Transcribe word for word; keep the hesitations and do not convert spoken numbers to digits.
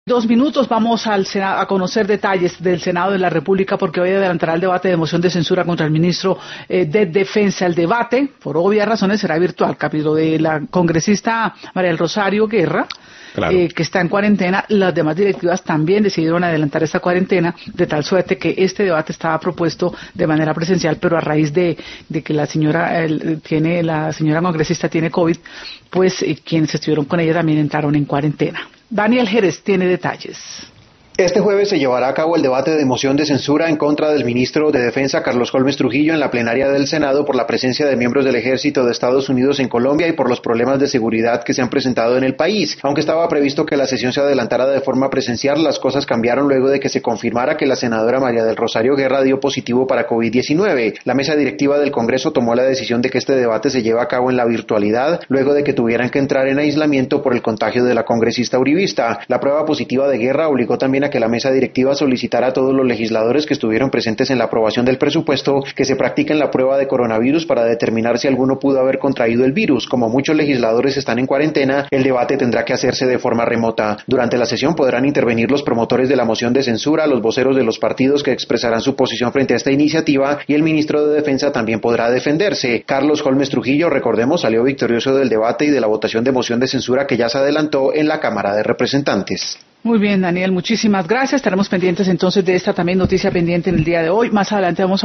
Dos minutos, vamos al Senado a conocer detalles del Senado de la República, porque hoy adelantará el debate de moción de censura contra el ministro eh, de Defensa. El debate, por obvias razones, será virtual. Capítulo de la congresista María del Rosario Guerra, claro. eh, que está en cuarentena. Las demás directivas también decidieron adelantar esta cuarentena, de tal suerte que este debate estaba propuesto de manera presencial, pero a raíz de, de que la señora el, tiene la señora congresista tiene COVID, pues eh, quienes estuvieron con ella también entraron en cuarentena. Daniel Jerez tiene detalles. Este jueves se llevará a cabo el debate de moción de censura en contra del ministro de Defensa Carlos Holmes Trujillo en la plenaria del Senado por la presencia de miembros del Ejército de Estados Unidos en Colombia y por los problemas de seguridad que se han presentado en el país. Aunque estaba previsto que la sesión se adelantara de forma presencial, las cosas cambiaron luego de que se confirmara que la senadora María del Rosario Guerra dio positivo para COVID diecinueve. La mesa directiva del Congreso tomó la decisión de que este debate se lleve a cabo en la virtualidad, luego de que tuvieran que entrar en aislamiento por el contagio de la congresista uribista. La prueba positiva de Guerra obligó también a que la mesa directiva solicitara a todos los legisladores que estuvieron presentes en la aprobación del presupuesto que se practiquen la prueba de coronavirus para determinar si alguno pudo haber contraído el virus. Como muchos legisladores están en cuarentena, el debate tendrá que hacerse de forma remota. Durante la sesión podrán intervenir los promotores de la moción de censura, los voceros de los partidos que expresarán su posición frente a esta iniciativa, y el ministro de Defensa también podrá defenderse. Carlos Holmes Trujillo, recordemos, salió victorioso del debate y de la votación de moción de censura que ya se adelantó en la Cámara de Representantes. Muy bien, Daniel, muchísimas gracias. Estaremos pendientes entonces de esta también noticia pendiente en el día de hoy. Más adelante vamos a